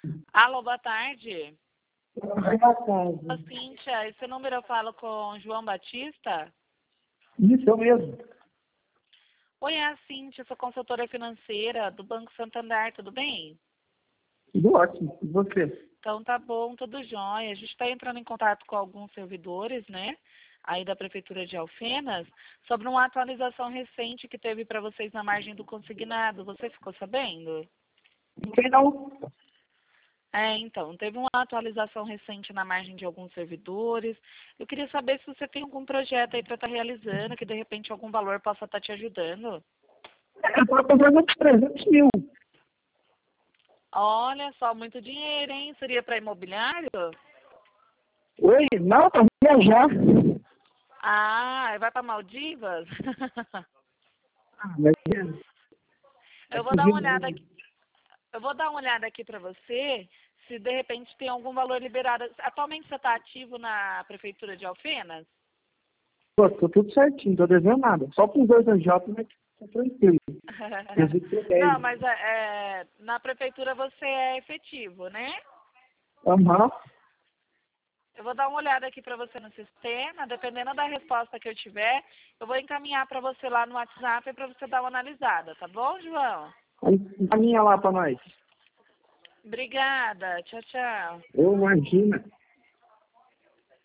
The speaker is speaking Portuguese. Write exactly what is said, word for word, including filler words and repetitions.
Alô, boa tarde. Boa tarde. Ô, Cíntia, esse número eu falo com João Batista? Isso, eu mesmo. Oi, é a Cíntia, sou consultora financeira do Banco Santander, tudo bem? Tudo ótimo. E você? Então tá bom, tudo jóia. A gente está entrando em contato com alguns servidores, né, aí da Prefeitura de Alfenas, sobre uma atualização recente que teve para vocês na margem do consignado. Você ficou sabendo? Não sei não. É, então, teve uma atualização recente na margem de alguns servidores. Eu queria saber se você tem algum projeto aí para estar realizando, que de repente algum valor possa estar te ajudando. Eu estava comprando uns trezentos mil. Olha só, muito dinheiro, hein? Seria para imobiliário? Oi? Não, para viajar. Ah, vai para Maldivas? Ah, mas é Eu vou aqui dar uma de olhada novo. aqui. Eu vou dar uma olhada aqui para você, se de repente tem algum valor liberado. Atualmente você está ativo na Prefeitura de Alfenas? Pô, tô tudo certinho, tô devendo nada. Só com dois anos, mas tá tranquilo. Preciso ter Não, dez. mas é, é, na Prefeitura você é efetivo, né? Aham. Eu vou dar uma olhada aqui para você no sistema, dependendo da resposta que eu tiver, eu vou encaminhar para você lá no WhatsApp para você dar uma analisada, tá bom, João? Aí, caminha lá pra nós. Obrigada, tchau, tchau. Ô, imagina.